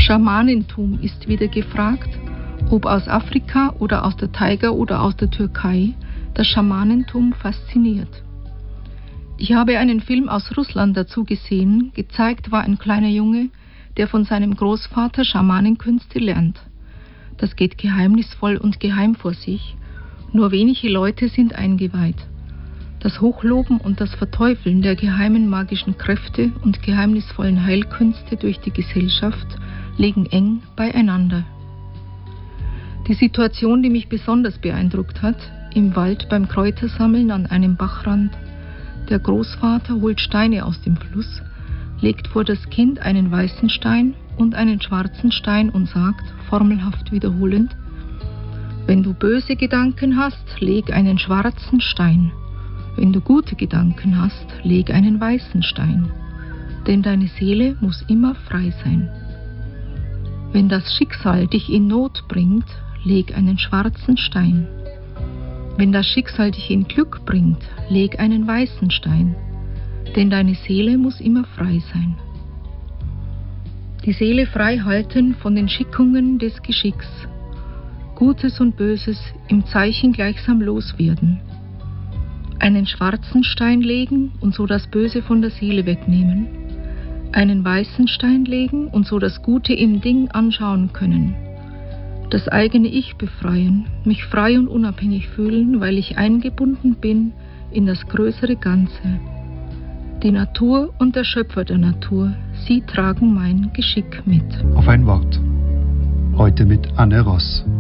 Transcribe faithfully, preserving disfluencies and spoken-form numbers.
Schamanentum ist wieder gefragt, ob aus Afrika oder aus der Taiga oder aus der Türkei, das Schamanentum fasziniert. Ich habe einen Film aus Russland dazu gesehen. Gezeigt war ein kleiner Junge, der von seinem Großvater Schamanenkünste lernt. Das geht geheimnisvoll und geheim vor sich. Nur wenige Leute sind eingeweiht. Das Hochloben und das Verteufeln der geheimen magischen Kräfte und geheimnisvollen Heilkünste durch die Gesellschaft liegen eng beieinander. Die Situation, die mich besonders beeindruckt hat, im Wald beim Kräutersammeln an einem Bachrand. Der Großvater holt Steine aus dem Fluss, legt vor das Kind einen weißen Stein und einen schwarzen Stein und sagt, formelhaft wiederholend: Wenn du böse Gedanken hast, leg einen schwarzen Stein. Wenn du gute Gedanken hast, leg einen weißen Stein. Denn deine Seele muss immer frei sein. Wenn das Schicksal dich in Not bringt, leg einen schwarzen Stein. Wenn das Schicksal dich in Glück bringt, leg einen weißen Stein. Denn deine Seele muss immer frei sein. Die Seele frei halten von den Schickungen des Geschicks. Gutes und Böses im Zeichen gleichsam loswerden. Einen schwarzen Stein legen und so das Böse von der Seele wegnehmen. Einen weißen Stein legen und so das Gute im Ding anschauen können. Das eigene Ich befreien, mich frei und unabhängig fühlen, weil ich eingebunden bin in das größere Ganze. Die Natur und der Schöpfer der Natur, sie tragen mein Geschick mit. Auf ein Wort. Heute mit Anne Ross.